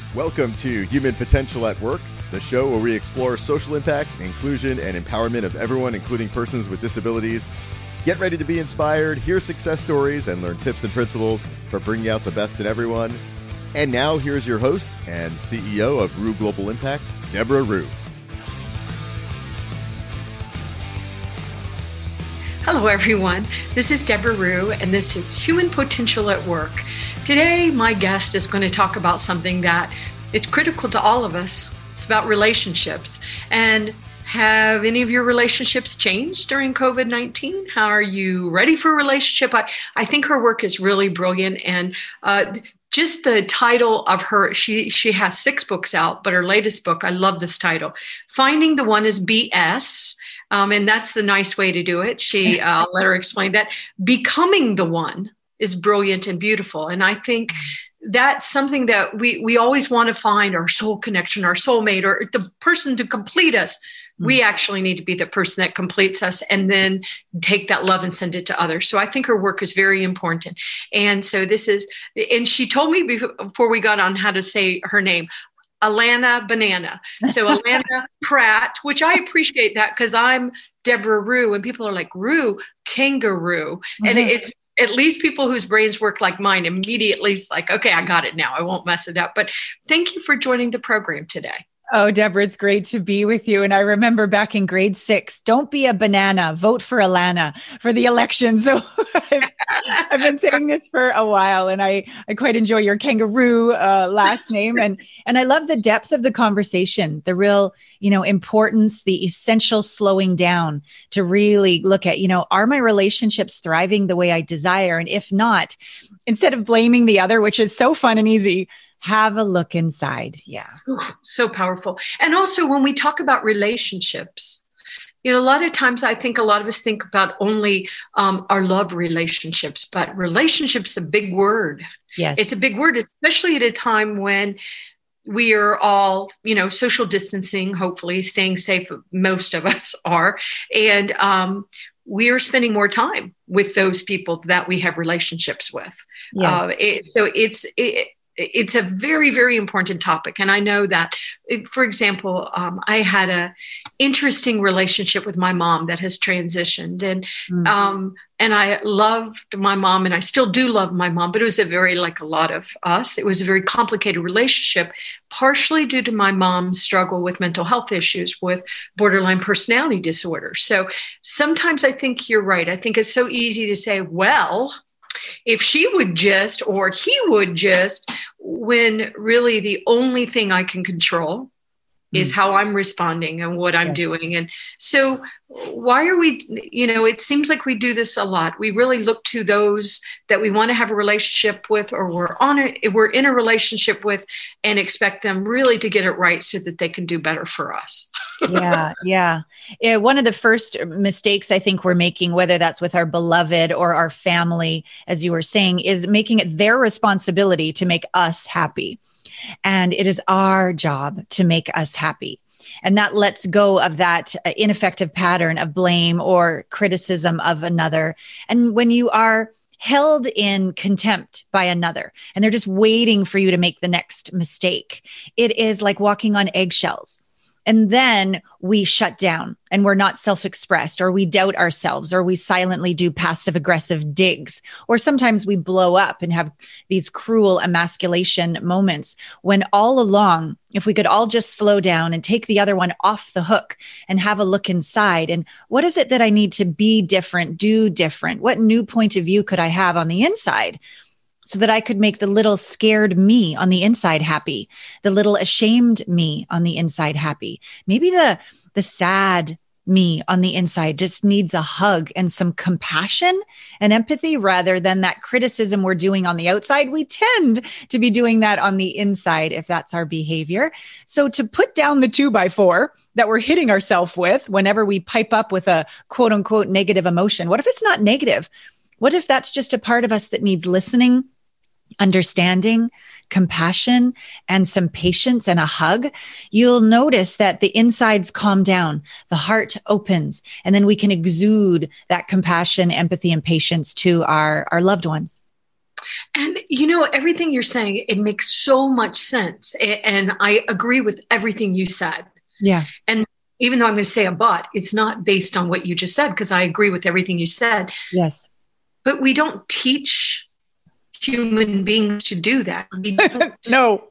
Welcome to Human Potential at Work, the show where we explore social impact, inclusion, and empowerment of everyone, including persons with disabilities. Get ready to be inspired, hear success stories, and learn tips and principles for bringing out the best in everyone. And now, here's your host and CEO of Rue Global Impact, Deborah Rue. Hello, everyone. This is Deborah Rue, and this is Human Potential at Work. Today, my guest is going to talk about something that is critical to all of us. It's about relationships. And have any of your relationships changed during COVID-19? How are you ready for a relationship? I think her work is really brilliant. And just the title of her, she has 6 books out, but her latest book, I love this title, Finding the One is BS. And that's the nice way to do it. I'll let her explain that. Becoming the One is brilliant and beautiful. And I think that's something that we always want to find, our soul connection, our soulmate, or the person to complete us. We actually need to be the person that completes us and then take that love and send it to others. So I think her work is very important. And so and she told me before we got on how to say her name, Alana Banana. So Alana Pratt, which I appreciate that because I'm Deborah Rue and people are like, Rue, kangaroo. Mm-hmm. And it's at least people whose brains work like mine immediately. It's like, okay, I got it now. I won't mess it up. But thank you for joining the program today. Oh, Deborah, it's great to be with you. And I remember back in grade 6, don't be a banana, vote for Alana for the election. So I've been saying this for a while and I quite enjoy your kangaroo last name. And I love the depth of the conversation, the real, importance, the essential slowing down to really look at, are my relationships thriving the way I desire? And if not, instead of blaming the other, which is so fun and easy, have a look inside. Yeah. So powerful. And also when we talk about relationships, a lot of times I think a lot of us think about only our love relationships, but relationships is a big word. Yes. It's a big word, especially at a time when we are all, social distancing, hopefully staying safe. Most of us are. And we are spending more time with those people that we have relationships with. Yes. So it's a very, very important topic. And I know that, for example, I had an interesting relationship with my mom that has transitioned. And I loved my mom and I still do love my mom, but it was like a lot of us, it was a very complicated relationship, partially due to my mom's struggle with mental health issues with borderline personality disorder. So sometimes I think you're right. I think it's so easy to say, well, if she would just, or he would just, when really the only thing I can control is how I'm responding and what I'm doing. And so why are we, it seems like we do this a lot. We really look to those that we want to have a relationship with, or we're in a relationship with, and expect them really to get it right so that they can do better for us. Yeah. One of the first mistakes I think we're making, whether that's with our beloved or our family, as you were saying, is making it their responsibility to make us happy. And it is our job to make us happy. And that lets go of that ineffective pattern of blame or criticism of another. And when you are held in contempt by another, and they're just waiting for you to make the next mistake, it is like walking on eggshells. And then we shut down and we're not self-expressed, or we doubt ourselves, or we silently do passive aggressive digs, or sometimes we blow up and have these cruel emasculation moments when all along, if we could all just slow down and take the other one off the hook and have a look inside, and what is it that I need to be different, do different? What new point of view could I have on the inside? So that I could make the little scared me on the inside happy, the little ashamed me on the inside happy. Maybe the sad me on the inside just needs a hug and some compassion and empathy rather than that criticism we're doing on the outside. We tend to be doing that on the inside if that's our behavior. So to put down the 2x4 that we're hitting ourselves with whenever we pipe up with a quote unquote negative emotion, what if it's not negative? What if that's just a part of us that needs listening, understanding, compassion, and some patience and a hug? You'll notice that the insides calm down, the heart opens, and then we can exude that compassion, empathy, and patience to our loved ones. And everything you're saying, it makes so much sense. And I agree with everything you said. Yeah. And even though I'm going to say a but, it's not based on what you just said, because I agree with everything you said. Yes. But we don't teach human beings to do that. No.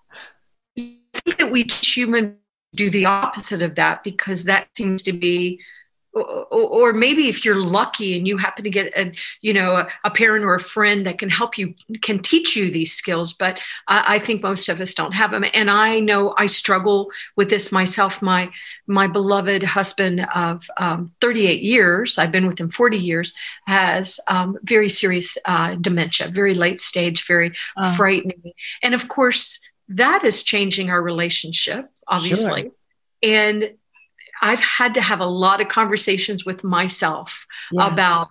I think that we teach humans to do the opposite of that, because that seems to be, or maybe if you're lucky and you happen to get a parent or a friend that can help you, can teach you these skills. But I think most of us don't have them. And I know I struggle with this myself. My beloved husband of 38 years, I've been with him 40 years, has very serious dementia, very late stage, very frightening. And of course, that is changing our relationship, obviously. Sure. And I've had to have a lot of conversations with myself about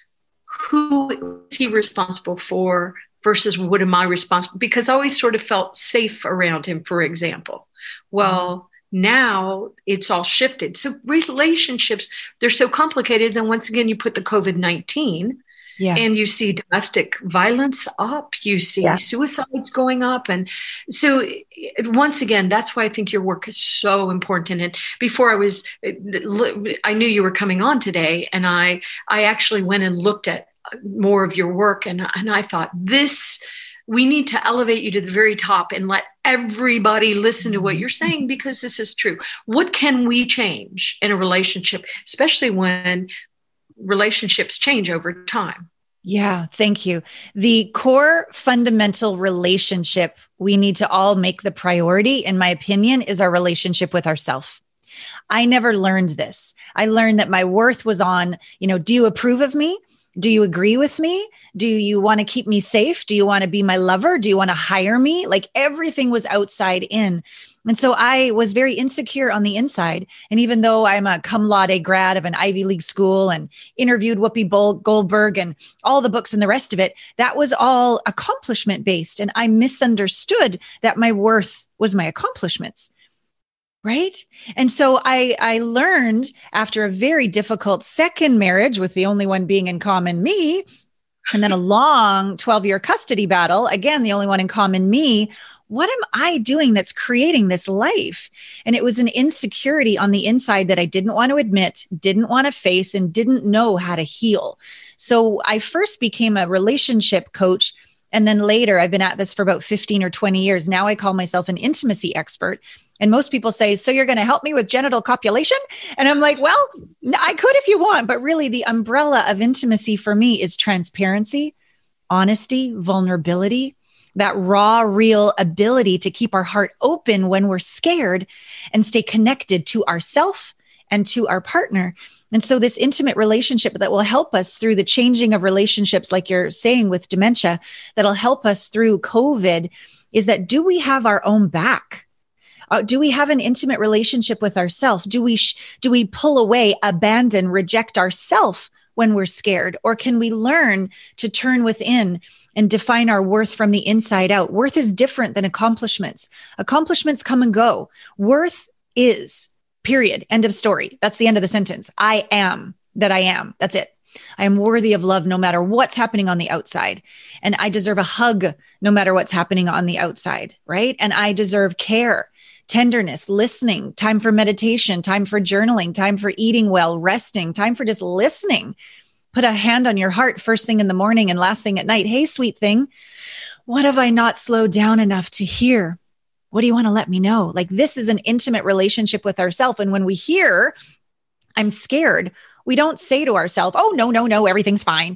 who is he responsible for versus what am I responsible, because I always sort of felt safe around him, for example. Well, now it's all shifted. So relationships, they're so complicated. And once again, you put the COVID-19 and you see domestic violence up, you see suicides going up. And so once again, that's why I think your work is so important. And before I knew you were coming on today, and I actually went and looked at more of your work. And I thought, we need to elevate you to the very top and let everybody listen to what you're saying, because this is true. What can we change in a relationship, especially when relationships change over time? Yeah, thank you. The core fundamental relationship we need to all make the priority, in my opinion, is our relationship with ourselves. I never learned this. I learned that my worth was on, do you approve of me? Do you agree with me? Do you want to keep me safe? Do you want to be my lover? Do you want to hire me? Like everything was outside in. And so I was very insecure on the inside. And even though I'm a cum laude grad of an Ivy League school and interviewed Whoopi Goldberg and all the books and the rest of it, that was all accomplishment based. And I misunderstood that my worth was my accomplishments. Right. And so I learned after a very difficult second marriage, with the only one being in common, me, and then a long 12-year custody battle, again, the only one in common, me. What am I doing that's creating this life? And it was an insecurity on the inside that I didn't want to admit, didn't want to face, and didn't know how to heal. So I first became a relationship coach. And then later, I've been at this for about 15 or 20 years. Now I call myself an intimacy expert. And most people say, so you're going to help me with genital copulation? And I'm like, well, I could if you want. But really, the umbrella of intimacy for me is transparency, honesty, vulnerability, that raw, real ability to keep our heart open when we're scared and stay connected to ourselves and to our partner. And so this intimate relationship that will help us through the changing of relationships, like you're saying with dementia, that'll help us through COVID, is that, do we have our own back? Do we have an intimate relationship with ourselves? Do we pull away, abandon, reject ourselves when we're scared? Or can we learn to turn within and define our worth from the inside out? Worth is different than accomplishments. Accomplishments come and go. Worth is, period. End of story. That's the end of the sentence. I am that I am. That's it. I am worthy of love no matter what's happening on the outside. And I deserve a hug no matter what's happening on the outside, right? And I deserve care, tenderness, listening, time for meditation, time for journaling, time for eating well, resting, time for just listening. Put a hand on your heart first thing in the morning and last thing at night. Hey, sweet thing, what have I not slowed down enough to hear? What do you want to let me know? Like, this is an intimate relationship with ourselves. And when we hear, I'm scared, we don't say to ourselves, oh, no, everything's fine.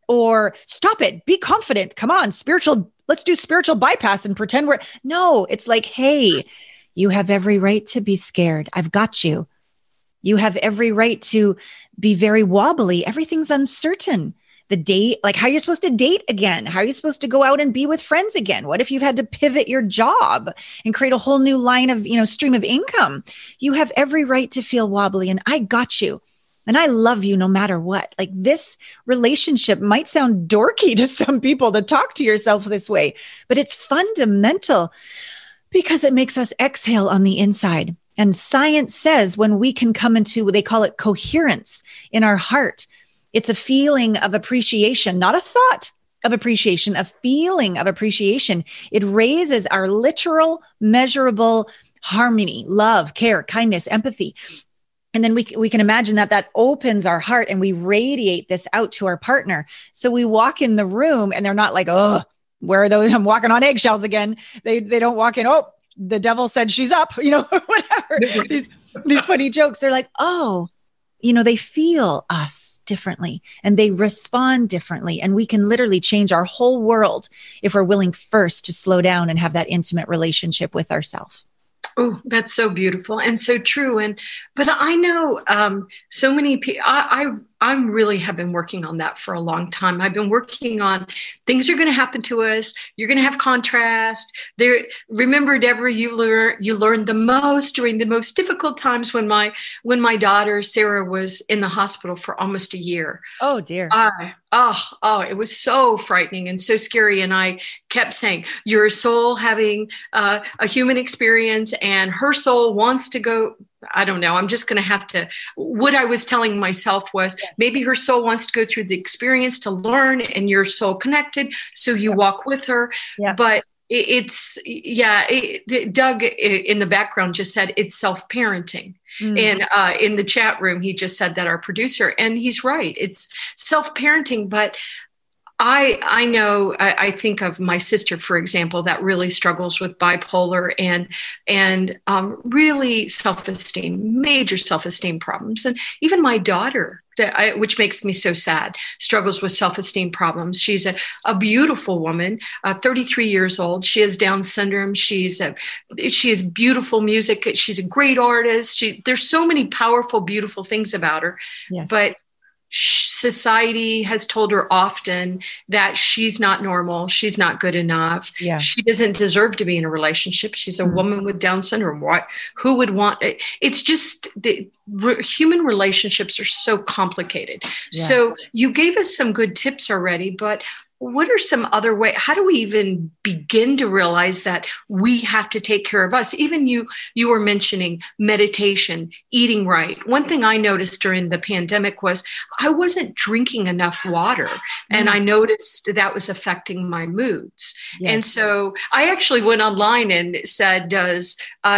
Or stop it, be confident. Come on, let's do spiritual bypass and pretend no, it's like, hey, you have every right to be scared. I've got you. You have every right to be very wobbly. Everything's uncertain. The date, like how you're supposed to date again. How are you supposed to go out and be with friends again? What if you've had to pivot your job and create a whole new line of, stream of income? You have every right to feel wobbly, and I got you. And I love you no matter what. Like, this relationship might sound dorky to some people to talk to yourself this way, but it's fundamental because it makes us exhale on the inside. And science says when we can come into, they call it coherence in our heart, it's a feeling of appreciation, not a thought, of appreciation, a feeling of appreciation. It raises our literal, measurable harmony, love, care, kindness, empathy. And then we can imagine that opens our heart and we radiate this out to our partner. So we walk in the room and they're not like, oh, where are those? I'm walking on eggshells again. They don't walk in. Oh, the devil said she's up, whatever. These funny jokes. They're like, oh, they feel us differently and they respond differently. And we can literally change our whole world if we're willing first to slow down and have that intimate relationship with ourselves. Oh, that's so beautiful and so true. But I know so many people, I really have been working on that for a long time. I've been working on things are going to happen to us. You're going to have contrast. Remember, Deborah, you learned the most during the most difficult times when my daughter, Sarah, was in the hospital for almost a year. Oh, dear. It was so frightening and so scary. And I kept saying, your soul having a human experience and her soul wants to go. I don't know. I'm just going to have to, what I was telling myself was maybe her soul wants to go through the experience to learn and your soul connected. So you walk with her. Yeah. But Doug in the background just said it's self-parenting. And in the chat room, he just said that, our producer, and he's right. It's self-parenting, but I know, I think of my sister, for example, that really struggles with bipolar and really self-esteem, major self-esteem problems. And even my daughter, which makes me so sad, struggles with self-esteem problems. She's a beautiful woman, 33 years old. She has Down syndrome. She has beautiful music. She's a great artist. There's so many powerful, beautiful things about her. Yes. But society has told her often that she's not normal. She's not good enough. Yeah. She doesn't deserve to be in a relationship. She's a woman with Down syndrome. Who would want it? It's just human relationships are so complicated. Yeah. So you gave us some good tips already, but what are some other ways? How do we even begin to realize that we have to take care of us? Even you were mentioning meditation, eating right. One thing I noticed during the pandemic was I wasn't drinking enough water, and I noticed that was affecting my moods. Yes. And so I actually went online and said, does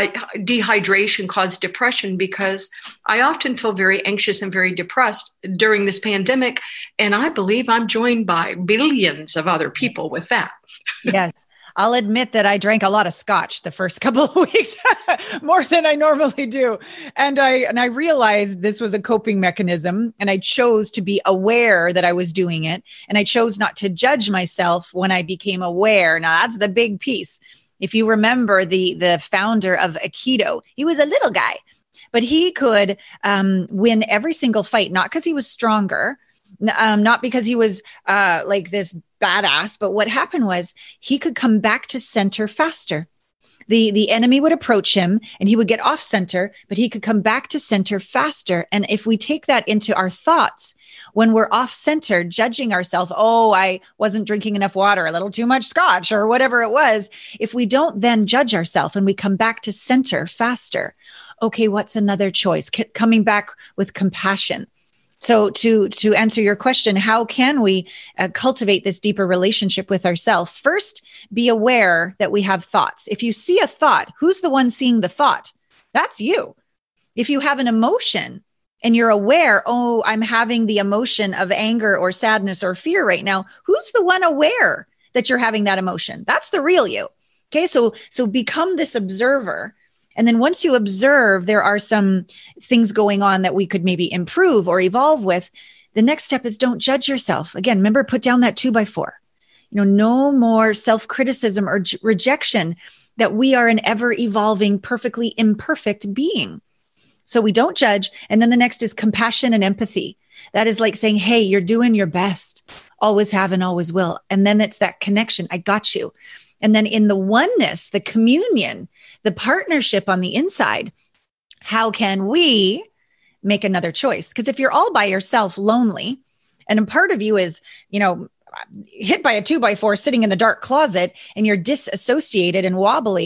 dehydration cause depression? Because I often feel very anxious and very depressed during this pandemic, and I believe I'm joined by billions of other people with that. Yes. I'll admit that I drank a lot of scotch the first couple of weeks, more than I normally do. And I realized this was a coping mechanism, and I chose to be aware that I was doing it. And I chose not to judge myself when I became aware. Now that's the big piece. If you remember the founder of Aikido, he was a little guy, but he could win every single fight, not because he was stronger, not because he was like this badass, but what happened was he could come back to center faster. The enemy would approach him and he would get off center, but he could come back to center faster. And if we take that into our thoughts, when we're off center, judging ourselves, oh, I wasn't drinking enough water, a little too much scotch or whatever it was. If we don't then judge ourselves and we come back to center faster, okay, what's another choice? Coming back with compassion. So to answer your question, how can we cultivate this deeper relationship with ourselves? First, be aware that we have thoughts. If you see a thought, who's the one seeing the thought? That's you. If you have an emotion and you're aware, oh, I'm having the emotion of anger or sadness or fear right now, who's the one aware that you're having that emotion? That's the real you. Okay, so become this observer. And then once you observe, there are some things going on that we could maybe improve or evolve with. The next step is don't judge yourself. Again, remember, put down that 2x4. No more self-criticism or rejection, that we are an ever evolving, perfectly imperfect being. So we don't judge. And then the next is compassion and empathy. That is like saying, hey, you're doing your best. Always have and always will. And then it's that connection. I got you. And then in the oneness, the communion, the partnership on the inside, how can we make another choice? Because if you're all by yourself, lonely, and a part of you is, hit by a 2x4 sitting in the dark closet and you're disassociated and wobbly,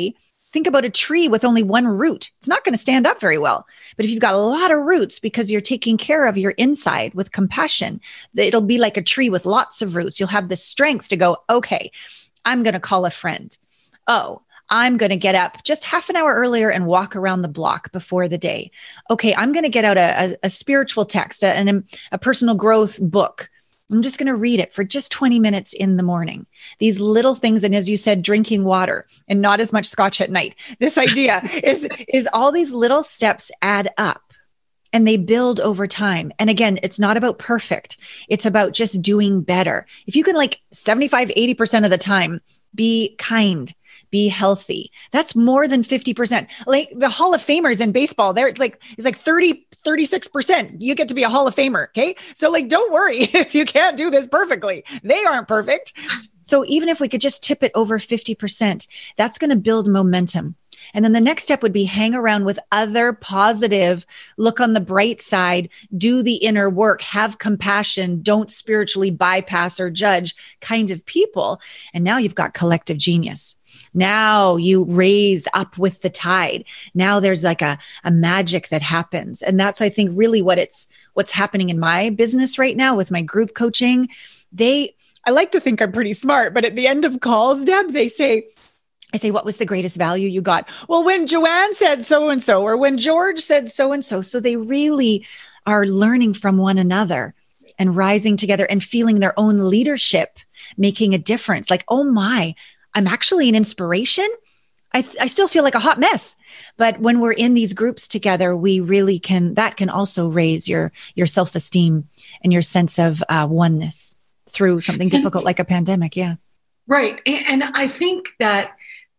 Think about a tree with only one root. It's not going to stand up very well. But if you've got a lot of roots because you're taking care of your inside with compassion, it'll be like a tree with lots of roots. You'll have the strength to go, okay, I'm going to call a friend. Oh, I'm going to get up just half an hour earlier and walk around the block before the day. Okay, I'm going to get out a spiritual text, a personal growth book. I'm just going to read it for just 20 minutes in the morning. These little things. And as you said, drinking water and not as much scotch at night. This idea is all these little steps add up and they build over time. And again, it's not about perfect. It's about just doing better. If you can 75, 80% of the time, be kind, be healthy. That's more than 50%. Like the Hall of Famers in baseball, it's like 36%. You get to be a Hall of Famer. Okay. So don't worry if you can't do this perfectly. They aren't perfect. So even if we could just tip it over 50%, that's going to build momentum. And then the next step would be hang around with other positive, look on the bright side, do the inner work, have compassion, don't spiritually bypass or judge kind of people. And now you've got collective genius. Now you raise up with the tide. Now there's a magic that happens. And that's, I think, really what's happening in my business right now with my group coaching. I like to think I'm pretty smart, but at the end of calls, Deb, I say, what was the greatest value you got? Well, when Joanne said so-and-so, or when George said so-and-so. So they really are learning from one another and rising together and feeling their own leadership, making a difference. Oh my, I'm actually an inspiration. I still feel like a hot mess. But when we're in these groups together, we really that can also raise your self-esteem and your sense of oneness through something difficult like a pandemic. Yeah. Right. And I think that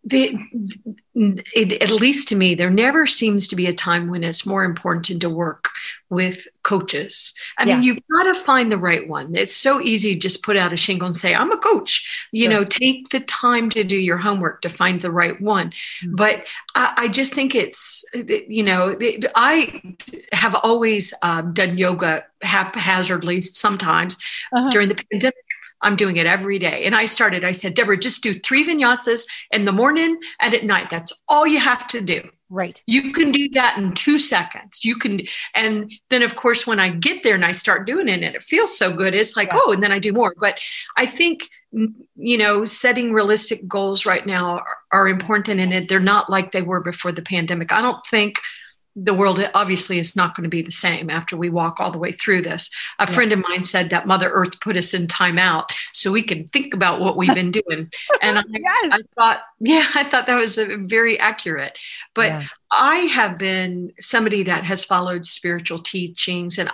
at least to me, there never seems to be a time when it's more important to work with coaches. I mean, you've got to find the right one. It's so easy to just put out a shingle and say, I'm a coach. Take the time to do your homework to find the right one. Mm-hmm. But I just think it's, I have always done yoga haphazardly sometimes during the pandemic. I'm doing it every day. And I said, Deborah, just do 3 vinyasas in the morning and at night. That's all you have to do. Right. You can do that in 2 seconds. And then of course, when I get there and I start doing it and it feels so good, it's and then I do more. But I think, setting realistic goals right now are important, and they're not like they were before the pandemic. I don't think the world obviously is not going to be the same after we walk all the way through this. A friend of mine said that Mother Earth put us in timeout so we can think about what we've been doing. And I thought that was very accurate. But I have been somebody that has followed spiritual teachings, and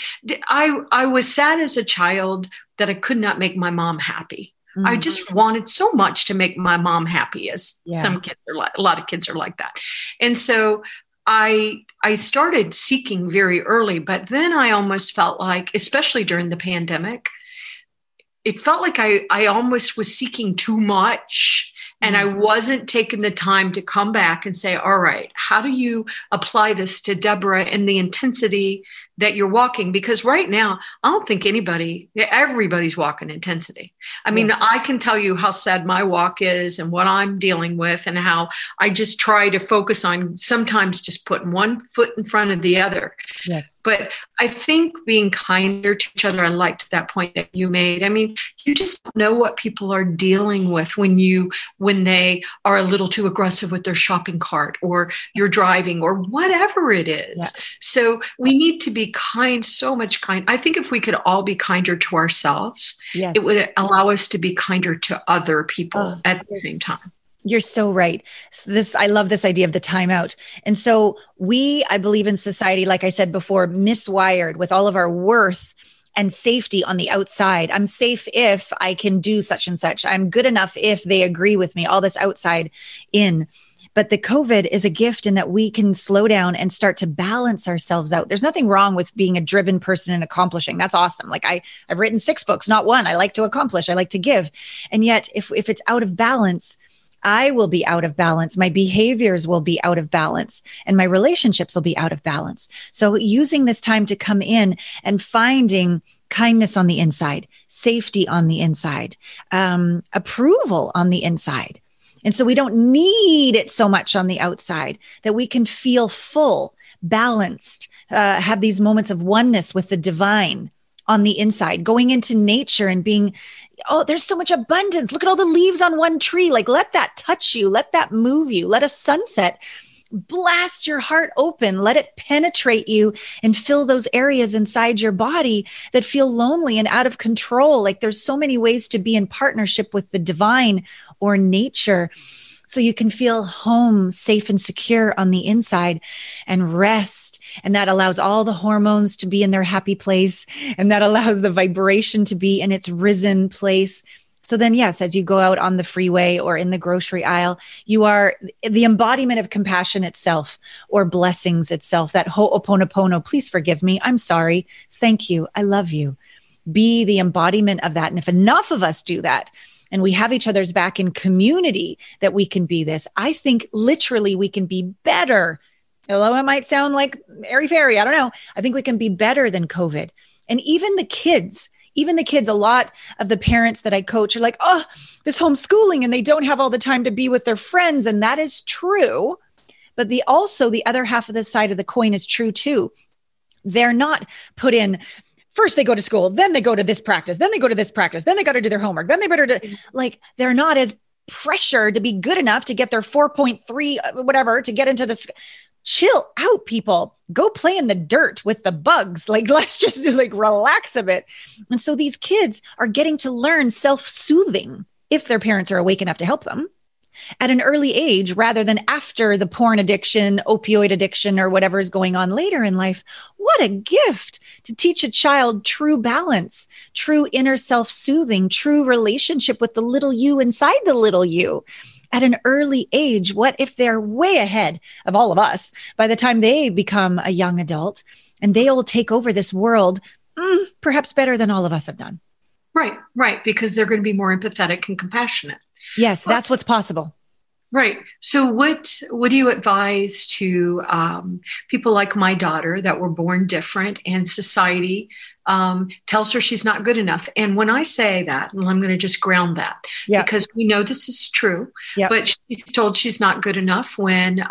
I was sad as a child that I could not make my mom happy. Mm-hmm. I just wanted so much to make my mom happy, as some kids a lot of kids are like that. And so I started seeking very early, but then I almost felt like, especially during the pandemic, it felt like I almost was seeking too much. And I wasn't taking the time to come back and say, all right, how do you apply this to Deborah and the intensity that you're walking? Because right now, I don't think everybody's walking intensity. I mean, I can tell you how sad my walk is and what I'm dealing with, and how I just try to focus on sometimes just putting one foot in front of the other. Yes. But I think being kinder to each other, I liked that point that you made. I mean, you just don't know what people are dealing with when they are a little too aggressive with their shopping cart, or you're driving, or whatever it is. Yeah. So we need to be kind, so much kind. I think if we could all be kinder to ourselves, it would allow us to be kinder to other people at the same time. You're so right. I love this idea of the timeout. And so I believe in society, like I said before, miswired with all of our worth and safety on the outside. I'm safe if I can do such and such. I'm good enough if they agree with me, all this outside in. But the COVID is a gift in that we can slow down and start to balance ourselves out. There's nothing wrong with being a driven person and accomplishing. That's awesome. Like I've written 6 books, not one. I like to accomplish. I like to give. And yet if it's out of balance, I will be out of balance. My behaviors will be out of balance, and my relationships will be out of balance. So using this time to come in and finding kindness on the inside, safety on the inside, approval on the inside, And so we don't need it so much on the outside, that we can feel full, balanced, have these moments of oneness with the divine on the inside, going into nature and being, oh, there's so much abundance. Look at all the leaves on one tree. Like, let that touch you. Let that move you. Let a sunset blast your heart open. Let it penetrate you and fill those areas inside your body that feel lonely and out of control. Like, there's so many ways to be in partnership with the divine or nature, so you can feel home, safe and secure on the inside and rest. And that allows all the hormones to be in their happy place. And that allows the vibration to be in its risen place. So then, yes, as you go out on the freeway or in the grocery aisle, you are the embodiment of compassion itself, or blessings itself. That ho'oponopono, please forgive me. I'm sorry. Thank you. I love you. Be the embodiment of that. And if enough of us do that, and we have each other's back in community, that we can be this, I think literally we can be better. Although it might sound like airy-fairy, I don't know. I think we can be better than COVID. And even the kids, a lot of the parents that I coach are like, oh, this homeschooling, and they don't have all the time to be with their friends. And that is true. But the other half of the side of the coin is true too. They're not put in, first they go to school, then they go to this practice, then they go to this practice, then they got to do their homework, then they better do, like, they're not as pressured to be good enough to get their 4.3, whatever, to get into this. Chill out, people. Go play in the dirt with the bugs. Like, let's just like relax a bit. And so these kids are getting to learn self-soothing, if their parents are awake enough to help them, at an early age, rather than after the porn addiction, opioid addiction, or whatever is going on later in life. What a gift to teach a child true balance, true inner self-soothing, true relationship with the little you inside the little you at an early age. What if they're way ahead of all of us by the time they become a young adult, and they'll take over this world, perhaps better than all of us have done. Right. Because they're going to be more empathetic and compassionate. Yes, that's what's possible. Right. So what do you advise to people like my daughter that were born different, and society tells her she's not good enough? And when I say that, and I'm going to just ground that, because we know this is true, but she's told she's not good enough when,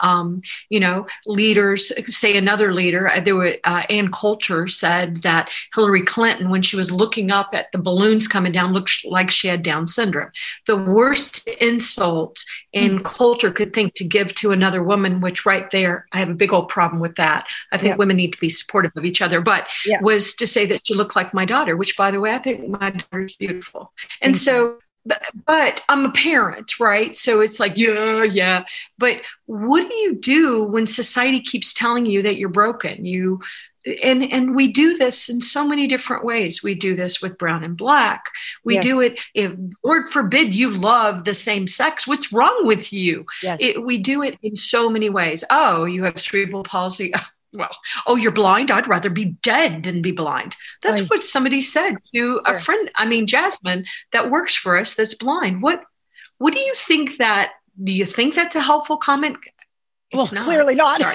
leaders, say another leader, Ann Coulter said that Hillary Clinton, when she was looking up at the balloons coming down, looked like she had Down syndrome. The worst insult Ann Coulter could think to give to another woman, which right there, I have a big old problem with that. I think women need to be supportive of each other, but was to say that she looked like my daughter, which, by the way, I think my daughter is beautiful. And so, but I'm a parent, right? So it's like, yeah. But what do you do when society keeps telling you that you're broken? And we do this in so many different ways. We do this with brown and black. We do it, if Lord forbid you love the same sex, what's wrong with you? We do it in so many ways. Oh, you have cerebral palsy. Well, you're blind. I'd rather be dead than be blind. That's what somebody said to a friend. I mean, Jasmine, that works for us, that's blind. What do you think do you think that's a helpful comment? Well, clearly not. Sorry.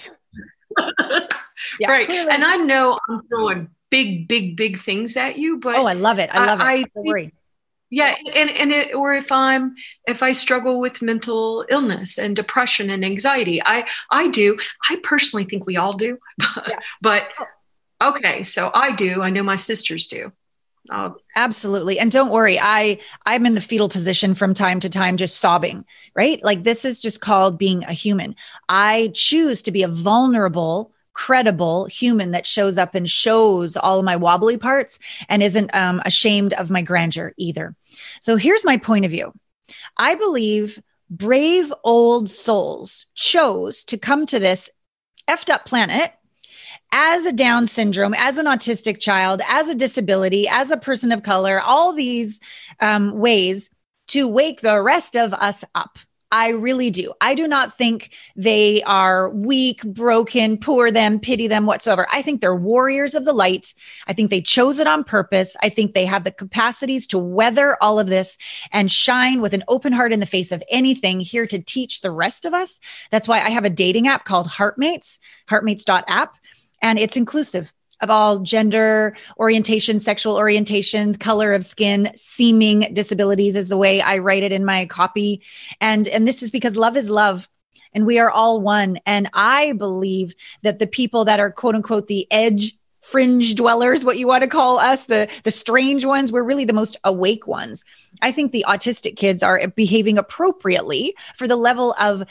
Right. Clearly. And I know I'm throwing big things at you, but I love it. I love it. Don't worry. Yeah. Or if I struggle with mental illness and depression and anxiety, I personally think we all do, but okay. So I do, I know my sisters do. Absolutely. And don't worry, I'm in the fetal position from time to time, just sobbing, right? Like, this is just called being a human. I choose to be a vulnerable, credible human that shows up and shows all of my wobbly parts and isn't ashamed of my grandeur either. So here's my point of view. I believe brave old souls chose to come to this effed up planet as a Down syndrome, as an autistic child, as a disability, as a person of color, all these ways to wake the rest of us up. I really do. I do not think they are weak, broken, poor them, pity them whatsoever. I think they're warriors of the light. I think they chose it on purpose. I think they have the capacities to weather all of this and shine with an open heart in the face of anything, here to teach the rest of us. That's why I have a dating app called Heartmates, heartmates.app. And it's inclusive. of all gender orientation, sexual orientations, color of skin, seeming disabilities is the way I write it in my copy. And this is because love is love. And we are all one. And I believe that the people that are quote unquote the edge fringe dwellers, what you want to call us, the strange ones, we're really the most awake ones. I think the autistic kids are behaving appropriately for the level of,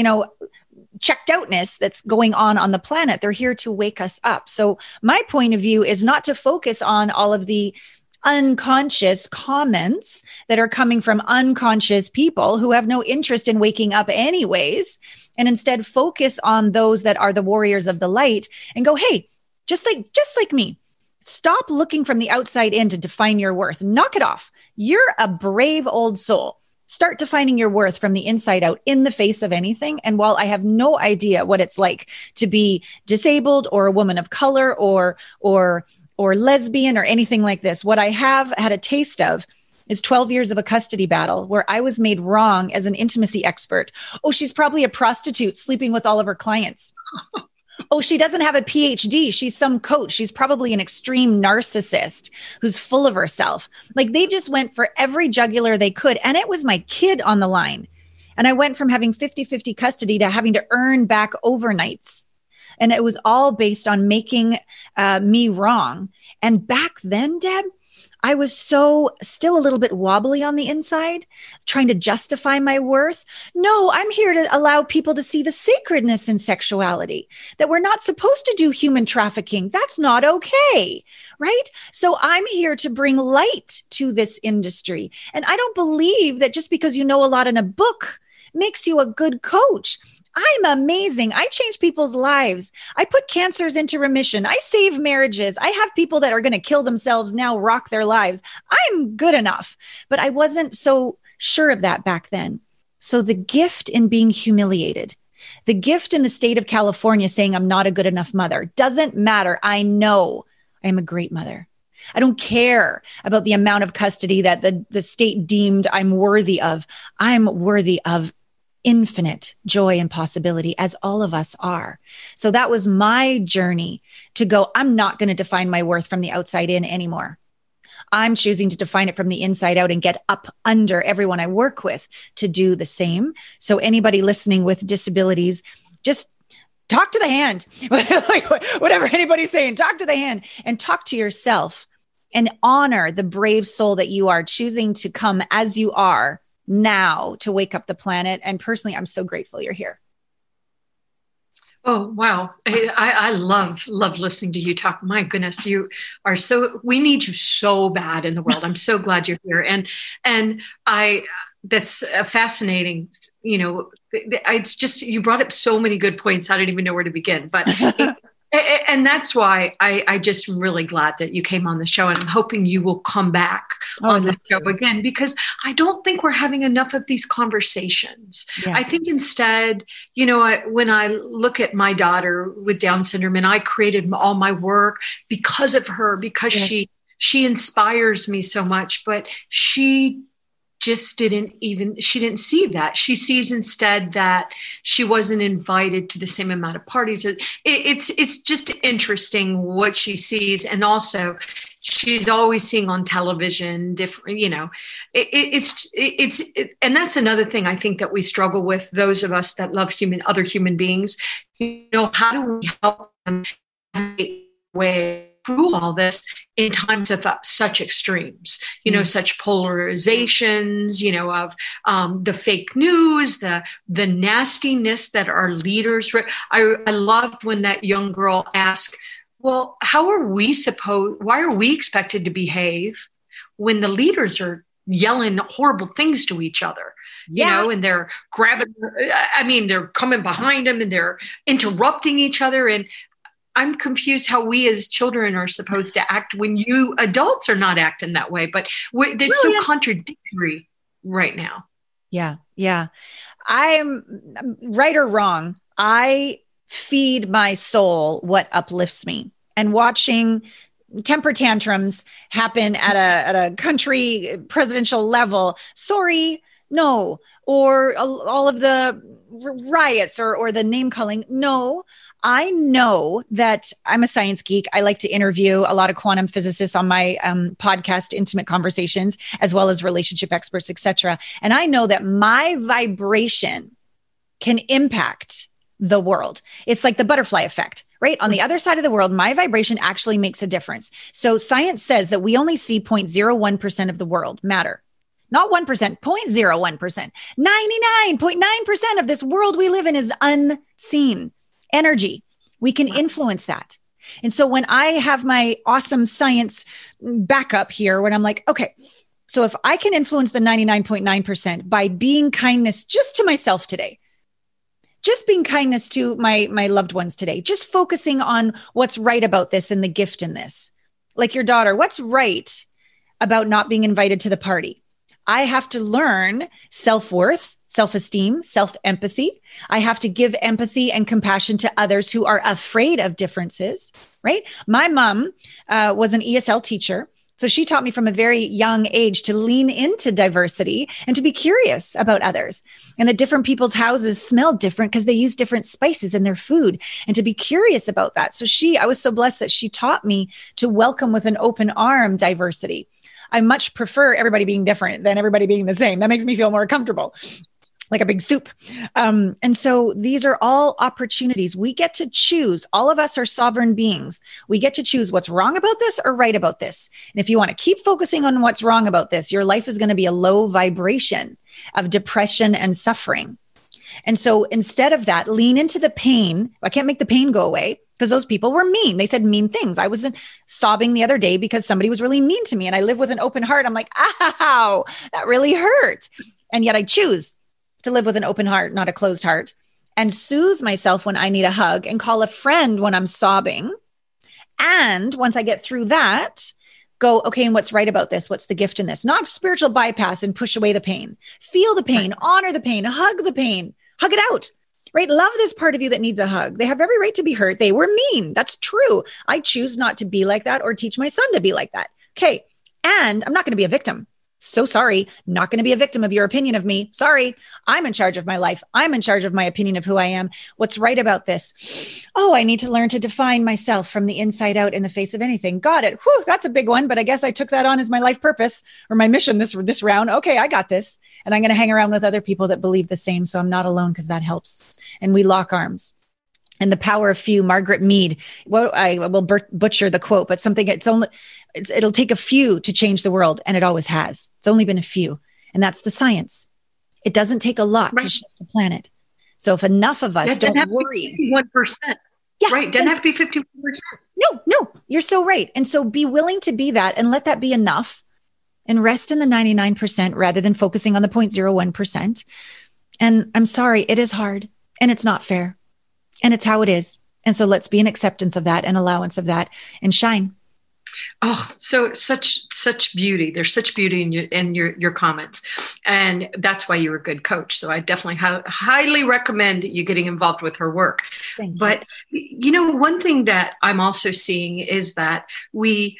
checked outness that's going on the planet. They're here to wake us up. So my point of view is not to focus on all of the unconscious comments that are coming from unconscious people who have no interest in waking up anyways, and instead focus on those that are the warriors of the light and go, hey, just like me, stop looking from the outside in to define your worth. Knock it off. You're a brave old soul. Start defining your worth from the inside out in the face of anything. And while I have no idea what it's like to be disabled or a woman of color or lesbian or anything like this, what I have had a taste of is 12 years of a custody battle where I was made wrong as an intimacy expert. Oh, she's probably a prostitute sleeping with all of her clients. Oh, she doesn't have a PhD. She's some coach. She's probably an extreme narcissist who's full of herself. Like they just went for every jugular they could. And it was my kid on the line. And I went from having 50-50 custody to having to earn back overnights. And it was all based on making me wrong. And back then, Deb, I was still a little bit wobbly on the inside, trying to justify my worth. No, I'm here to allow people to see the sacredness in sexuality, that we're not supposed to do human trafficking. That's not okay, right? So I'm here to bring light to this industry. And I don't believe that just because you know a lot in a book makes you a good coach. I'm amazing. I change people's lives. I put cancers into remission. I save marriages. I have people that are going to kill themselves now rock their lives. I'm good enough. But I wasn't so sure of that back then. So the gift in being humiliated, the gift in the state of California saying I'm not a good enough mother doesn't matter. I know I am a great mother. I don't care about the amount of custody that the state deemed I'm worthy of. I'm worthy of infinite joy and possibility, as all of us are. So that was my journey to go, I'm not going to define my worth from the outside in anymore. I'm choosing to define it from the inside out and get up under everyone I work with to do the same. So anybody listening with disabilities, just talk to the hand. Like whatever anybody's saying, talk to the hand and talk to yourself and honor the brave soul that you are, choosing to come as you are now to wake up the planet. And personally, I'm so grateful you're here. Oh, wow. I love listening to you talk. My goodness, we need you so bad in the world. I'm so glad you're here. And that's fascinating. It's just, you brought up so many good points. I don't even know where to begin, but and that's why I just am really glad that you came on the show, and I'm hoping you will come back on the show again, because I don't think we're having enough of these conversations. Yeah. I think instead, when I look at my daughter with Down syndrome, and I created all my work because of her, because she inspires me so much, but she just didn't see that. She sees instead that she wasn't invited to the same amount of parties. It's just interesting what she sees. And also she's always seeing on television different, and that's another thing I think that we struggle with, those of us that love other human beings. How do we help them through all this in times of such extremes, such polarizations, of the fake news, the nastiness that our leaders. I loved when that young girl asked, well, why are we expected to behave when the leaders are yelling horrible things to each other? And they're grabbing, they're coming behind them and they're interrupting each other. And I'm confused how we as children are supposed to act when you adults are not acting that way. But they're so contradictory right now. Yeah. Yeah. I'm right or wrong. I feed my soul what uplifts me, and watching temper tantrums happen at a country presidential level. Sorry, No. Or all of the riots or the name calling. No. I know that I'm a science geek. I like to interview a lot of quantum physicists on my podcast, Intimate Conversations, as well as relationship experts, etc. And I know that my vibration can impact the world. It's like the butterfly effect, right? On the other side of the world, my vibration actually makes a difference. So science says that we only see 0.01% of the world matter. Not 1%, 0.01%. 99.9% of this world we live in is unseen energy. We can influence that. And so when I have my awesome science backup here, when I'm like, okay, so if I can influence the 99.9% by being kindness just to myself today, just being kindness to my loved ones today, just focusing on what's right about this and the gift in this. Like your daughter, what's right about not being invited to the party? I have to learn self-worth, self-esteem, self-empathy. I have to give empathy and compassion to others who are afraid of differences, right? My mom was an ESL teacher. So she taught me from a very young age to lean into diversity and to be curious about others, and that different people's houses smell different because they use different spices in their food, and to be curious about that. So I was so blessed that she taught me to welcome with an open arm diversity. I much prefer everybody being different than everybody being the same. That makes me feel more comfortable, like a big soup. And so these are all opportunities. We get to choose. All of us are sovereign beings. We get to choose what's wrong about this or right about this. And if you want to keep focusing on what's wrong about this, your life is going to be a low vibration of depression and suffering. And so instead of that, lean into the pain. I can't make the pain go away because those people were mean. They said mean things. I was sobbing the other day because somebody was really mean to me, and I live with an open heart. I'm like, ow, that really hurt. And yet I choose to live with an open heart, not a closed heart, and soothe myself when I need a hug and call a friend when I'm sobbing. And once I get through that, go, okay, and what's right about this? What's the gift in this? Not spiritual bypass and push away the pain. Feel the pain, honor the pain, hug the pain, hug it out, right? Love this part of you that needs a hug. They have every right to be hurt. They were mean. That's true. I choose not to be like that or teach my son to be like that. Okay. And I'm not going to be a victim. So sorry, not going to be a victim of your opinion of me. Sorry, I'm in charge of my life. I'm in charge of my opinion of who I am. What's right about this? Oh, I need to learn to define myself from the inside out in the face of anything. Got it. Whew, that's a big one, but I guess I took that on as my life purpose or my mission this round. Okay, I got this. And I'm going to hang around with other people that believe the same. So I'm not alone, because that helps. And we lock arms. And the power of few, Margaret Mead. Well, I will butcher the quote, but it'll take a few to change the world. And it always has. It's only been a few. And that's the science. It doesn't take a lot to shift the planet. So if enough of us don't worry. 51%. Yeah. Right. Doesn't have to be 51%. No, you're so right. And so be willing to be that and let that be enough, and rest in the 99% rather than focusing on the 0.01%. And I'm sorry, it is hard and it's not fair. And it's how it is. And so let's be in acceptance of that and allowance of that and shine. Oh, so such beauty. There's such beauty in your comments. And that's why you're a good coach. So I definitely highly recommend you getting involved with her work. But, one thing that I'm also seeing is that we,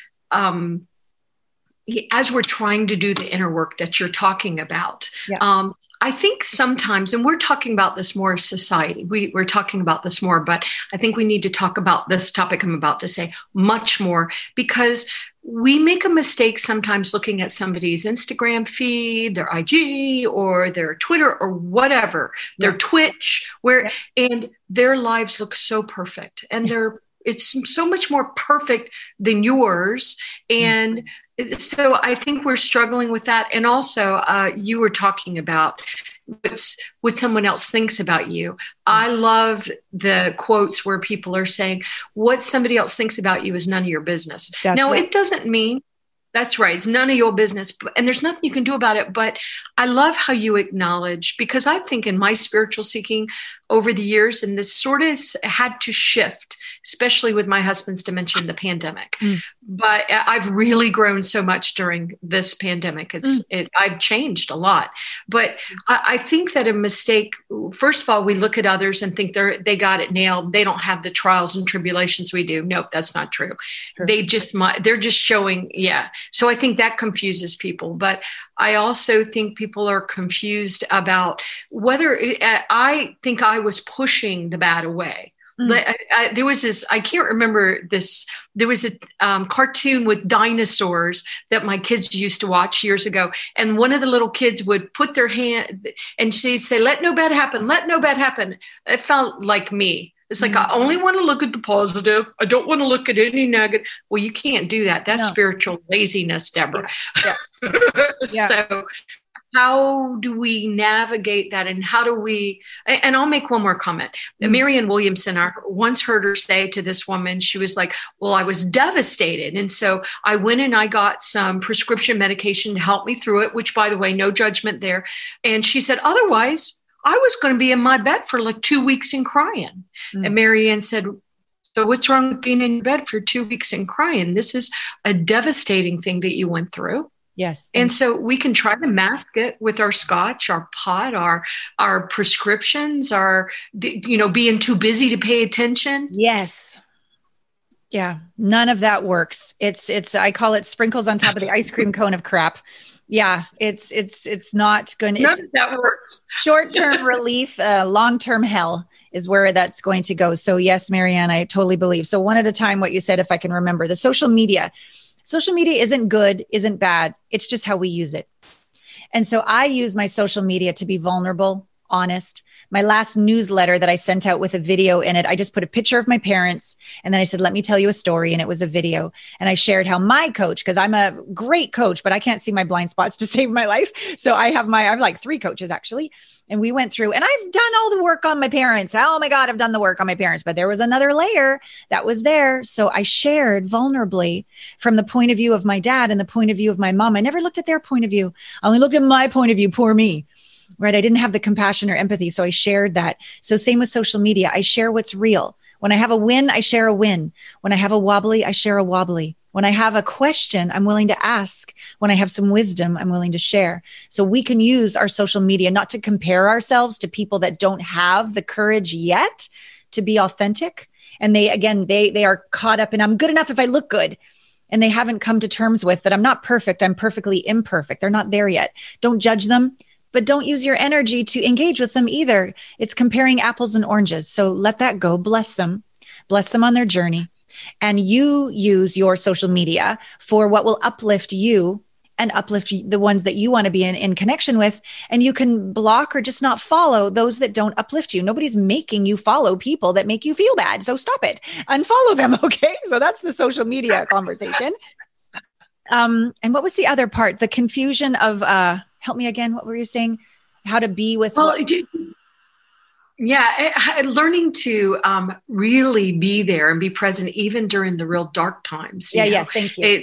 as we're trying to do the inner work that you're talking about, I think sometimes, and we're talking about this more as society, we're talking about this more, but I think we need to talk about this topic I'm about to say much more, because we make a mistake sometimes looking at somebody's Instagram feed, their IG or their Twitter or whatever, their Twitch, and their lives look so perfect, and it's so much more perfect than yours. And so I think we're struggling with that. And also, you were talking about what someone else thinks about you. I love the quotes where people are saying, what somebody else thinks about you is none of your business. It doesn't mean that's right. It's none of your business. And there's nothing you can do about it. But I love how you acknowledge, because I think in my spiritual seeking over the years, and this sort of had to shift. especially with my husband's dementia in the pandemic. But I've really grown so much during this pandemic. I've changed a lot. But I think that a mistake, first of all, we look at others and think they got it nailed. They don't have the trials and tribulations we do. Nope, that's not true. They're just showing, So I think that confuses people. But I also think people are confused about whether I think I was pushing the bad away. There was this, I can't remember this. There was a cartoon with dinosaurs that my kids used to watch years ago. And one of the little kids would put their hand and she'd say, let no bad happen. Let no bad happen. It felt like me. It's like, I only want to look at the positive. I don't want to look at any negative. Well, you can't do that. That's spiritual laziness, Deborah. Yeah. So how do we navigate that? And how do we, and I'll make one more comment. Marianne Williamson, I once heard her say to this woman, she was like, well, I was devastated. And so I went and I got some prescription medication to help me through it, which, by the way, no judgment there. And she said, otherwise, I was going to be in my bed for like 2 weeks and crying. And Marianne said, so what's wrong with being in your bed for 2 weeks and crying? This is a devastating thing that you went through. Yes. And so we can try to mask it with our scotch, our pot, our prescriptions, our, being too busy to pay attention. Yes. Yeah. None of that works. I call it sprinkles on top of the ice cream cone of crap. Yeah. It's not going to, none of that works. Short-term relief, long-term hell is where that's going to go. So yes, Marianne, I totally believe. So one at a time, what you said, if I can remember, the social media isn't good, isn't bad. It's just how we use it. And so I use my social media to be vulnerable, honest. My last newsletter that I sent out with a video in it, I just put a picture of my parents. And then I said, let me tell you a story. And it was a video. And I shared how my coach, because I'm a great coach, but I can't see my blind spots to save my life. So I have like 3 coaches actually. And we went through, and I've done all the work on my parents. Oh my God, I've done the work on my parents, but there was another layer that was there. So I shared vulnerably from the point of view of my dad and the point of view of my mom. I never looked at their point of view. I only looked at my point of view, poor me. Right. I didn't have the compassion or empathy. So I shared that. So same with social media. I share what's real. When I have a win, I share a win. When I have a wobbly, I share a wobbly. When I have a question, I'm willing to ask. When I have some wisdom, I'm willing to share. So we can use our social media not to compare ourselves to people that don't have the courage yet to be authentic. And they are caught up in, I'm good enough if I look good. And they haven't come to terms with that. I'm not perfect. I'm perfectly imperfect. They're not there yet. Don't judge them. But don't use your energy to engage with them either. It's comparing apples and oranges. So let that go. Bless them on their journey. And you use your social media for what will uplift you and uplift the ones that you want to be in connection with. And you can block or just not follow those that don't uplift you. Nobody's making you follow people that make you feel bad. So stop it. Unfollow them. Okay. So that's the social media conversation. And what was the other part? The confusion of, help me again. What were you saying? How to be with? Well, learning to really be there and be present, even during the real dark times. Yeah. Thank you.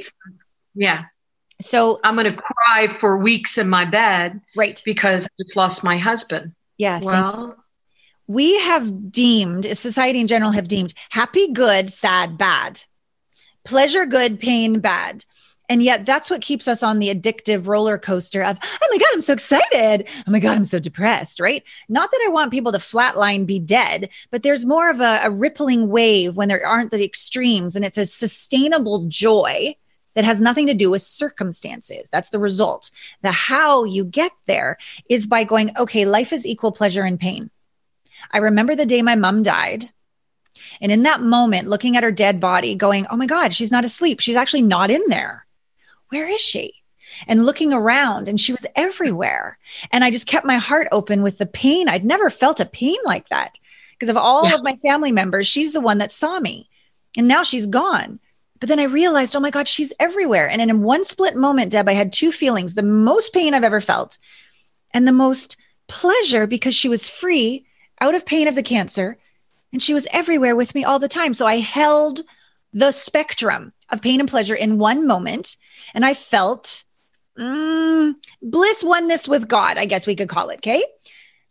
So I'm going to cry for weeks in my bed, right? Because I just lost my husband. Yeah. Well, we have deemed, society in general have deemed happy, good, sad, bad, pleasure, good, pain, bad. And yet that's what keeps us on the addictive roller coaster of, oh my God, I'm so excited. Oh my God, I'm so depressed, right? Not that I want people to flatline, be dead, but there's more of a rippling wave when there aren't the extremes. And it's a sustainable joy that has nothing to do with circumstances. That's the result. The how you get there is by going, okay, life is equal pleasure and pain. I remember the day my mom died. And in that moment, looking at her dead body, going, oh my God, she's not asleep. She's actually not in there. Where is she? And looking around, and she was everywhere. And I just kept my heart open with the pain. I'd never felt a pain like that because of all of my family members. She's the one that saw me, and now she's gone. But then I realized, oh my God, she's everywhere. And in one split moment, Deb, I had 2 feelings: the most pain I've ever felt and the most pleasure, because she was free, out of pain of the cancer, and she was everywhere with me all the time. So I held the spectrum of pain and pleasure in one moment. And I felt bliss, oneness with God, I guess we could call it. Okay.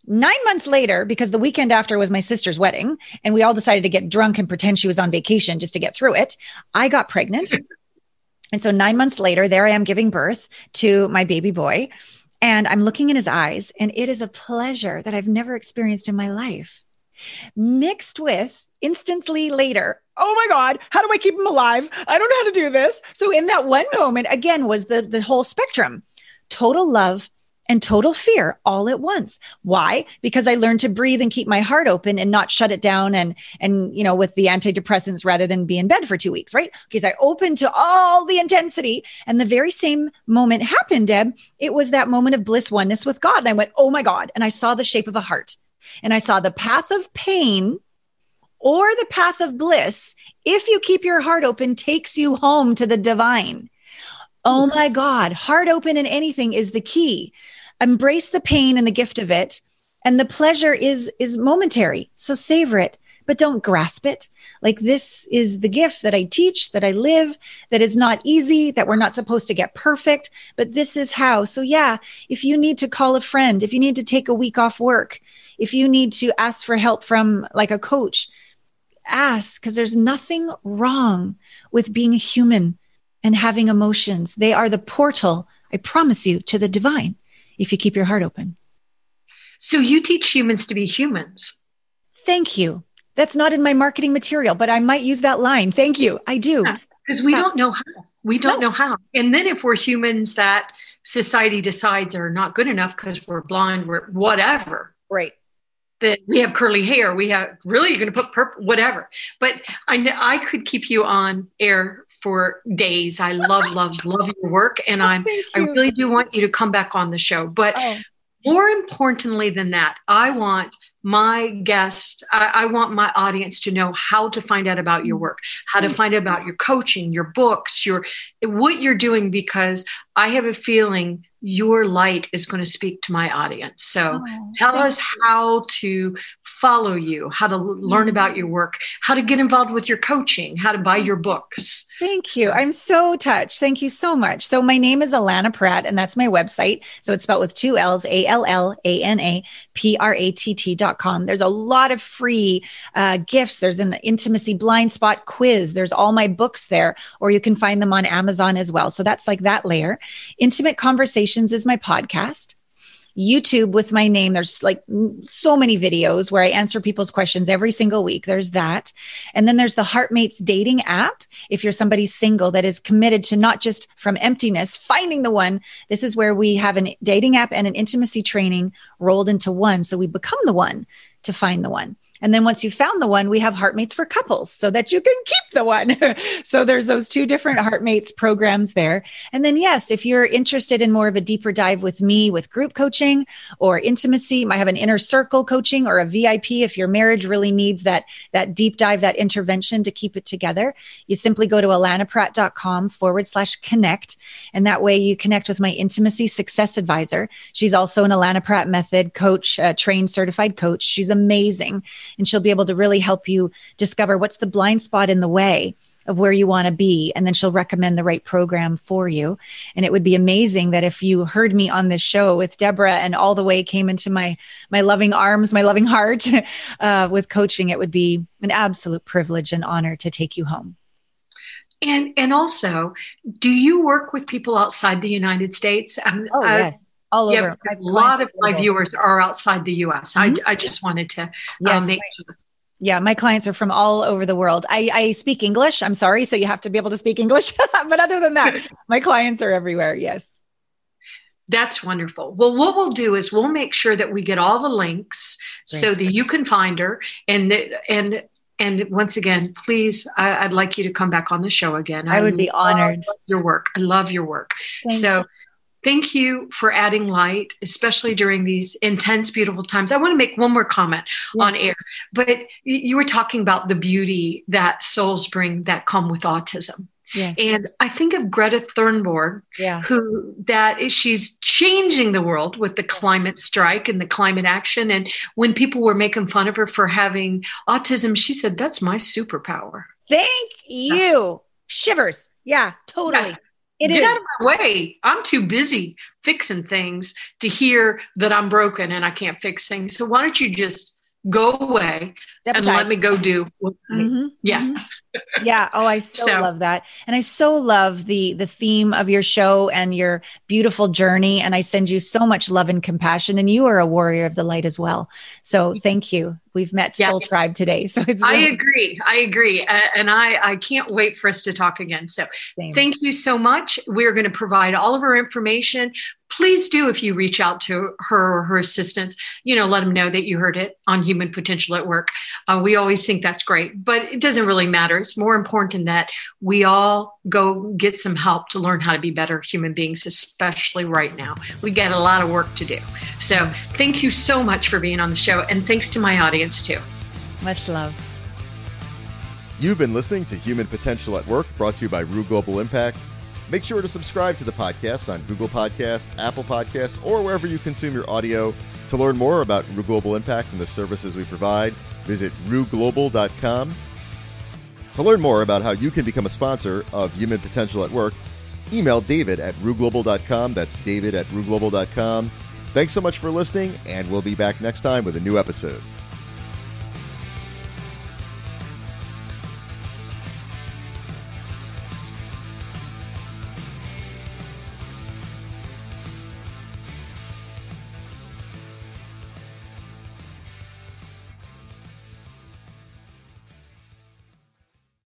9 months later, because the weekend after was my sister's wedding and we all decided to get drunk and pretend she was on vacation just to get through it, I got pregnant. And so 9 months later, there I am giving birth to my baby boy. And I'm looking in his eyes, and it is a pleasure that I've never experienced in my life. Mixed with instantly later, oh my God, how do I keep him alive? I don't know how to do this. So in that one moment, again, was the whole spectrum, total love and total fear all at once. Why? Because I learned to breathe and keep my heart open and not shut it down and with the antidepressants rather than be in bed for 2 weeks, right? Because I opened to all the intensity. And the very same moment happened, Deb. It was that moment of bliss oneness with God. And I went, oh my God. And I saw the shape of a heart. And I saw the path of pain or the path of bliss, if you keep your heart open, takes you home to the divine. Oh my God, heart open in anything is the key. Embrace the pain and the gift of it. And the pleasure is momentary. So savor it, but don't grasp it. Like, this is the gift that I teach, that I live, that is not easy, that we're not supposed to get perfect, but this is how. So yeah, if you need to call a friend, if you need to take a week off work, if you need to ask for help from like a coach, ask, because there's nothing wrong with being a human and having emotions. They are the portal, I promise you, to the divine if you keep your heart open. So you teach humans to be humans. Thank you. That's not in my marketing material, but I might use that line. Thank you. I do. Because we don't know how. We don't know how. And then if we're humans that society decides are not good enough because we're blind, we're whatever. Right. That we have curly hair. We have, really, you're going to put purple, whatever. But I could keep you on air for days. I love your work. And I really do want you to come back on the show. But more importantly than that, I want my guest, I want my audience to know how to find out about your work, how to find out about your coaching, your books, what you're doing, because I have a feeling your light is going to speak to my audience. So tell us how to follow you, how to learn about your work, how to get involved with your coaching, how to buy your books. Thank you. I'm so touched. Thank you so much. So my name is Alana Pratt, and that's my website. So it's spelled with 2 L's, ALLANAPRATT.com. There's a lot of free gifts. There's an intimacy blind spot quiz. There's all my books there, or you can find them on Amazon as well. So that's like that layer. Intimate Conversations is my podcast. YouTube with my name. There's like so many videos where I answer people's questions every single week. There's that. And then there's the Heartmates dating app. If you're somebody single that is committed to not just from emptiness, finding the one, this is where we have a dating app and an intimacy training rolled into one. So we become the one to find the one. And then once you've found the one, we have Heartmates for couples so that you can keep the one. So there's those two different Heartmates programs there. And then, yes, if you're interested in more of a deeper dive with me with group coaching or intimacy, you might have an inner circle coaching or a VIP. If your marriage really needs that deep dive, that intervention to keep it together, you simply go to alanapratt.com/connect. And that way you connect with my intimacy success advisor. She's also an Alana Pratt Method coach, trained certified coach. She's amazing. And she'll be able to really help you discover what's the blind spot in the way of where you want to be. And then she'll recommend the right program for you. And it would be amazing that if you heard me on this show with Deborah and all the way came into my loving arms, my loving heart with coaching, it would be an absolute privilege and honor to take you home. And also, do you work with people outside the United States? Yes. All over. A lot of my viewers are outside the U.S. I just wanted to make sure. Yeah, my clients are from all over the world. I speak English. I'm sorry. So you have to be able to speak English. But other than that, my clients are everywhere. Yes. That's wonderful. Well, what we'll do is we'll make sure that we get all the links so that you can find her. And once again, please, I'd like you to come back on the show again. I would be honored. Your work. I love your work. Thank you for adding light, especially during these intense, beautiful times. I want to make one more comment on air, but you were talking about the beauty that souls bring that come with autism. Yes. And I think of Greta Thunberg, she's changing the world with the climate strike and the climate action. And when people were making fun of her for having autism, she said, "That's my superpower." Thank you. Shivers. Yeah, totally. Yes. Get out of my way. I'm too busy fixing things to hear that I'm broken and I can't fix things. So why don't you just go away and let me go do what Yeah. Yeah. Oh, I so love that. And I so love the theme of your show and your beautiful journey. And I send you so much love and compassion. And you are a warrior of the light as well. So thank you. We've met Soul Tribe today. So it's really- I agree. And I can't wait for us to talk again. So Thank you so much. We're going to provide all of our information. Please do, if you reach out to her or her assistants, let them know that you heard it on Human Potential at Work. We always think that's great, but it doesn't really matter. It's more important that we all go get some help to learn how to be better human beings, especially right now. We got a lot of work to do. So thank you so much for being on the show. And thanks to my audience too. Much love. You've been listening to Human Potential at Work, brought to you by Rue Global Impact. Make sure to subscribe to the podcast on Google Podcasts, Apple Podcasts, or wherever you consume your audio. To learn more about Rue Global Impact and the services we provide, visit rueglobal.com. To learn more about how you can become a sponsor of Human Potential at Work, email David at rueglobal.com. That's David at rueglobal.com. Thanks so much for listening, and we'll be back next time with a new episode.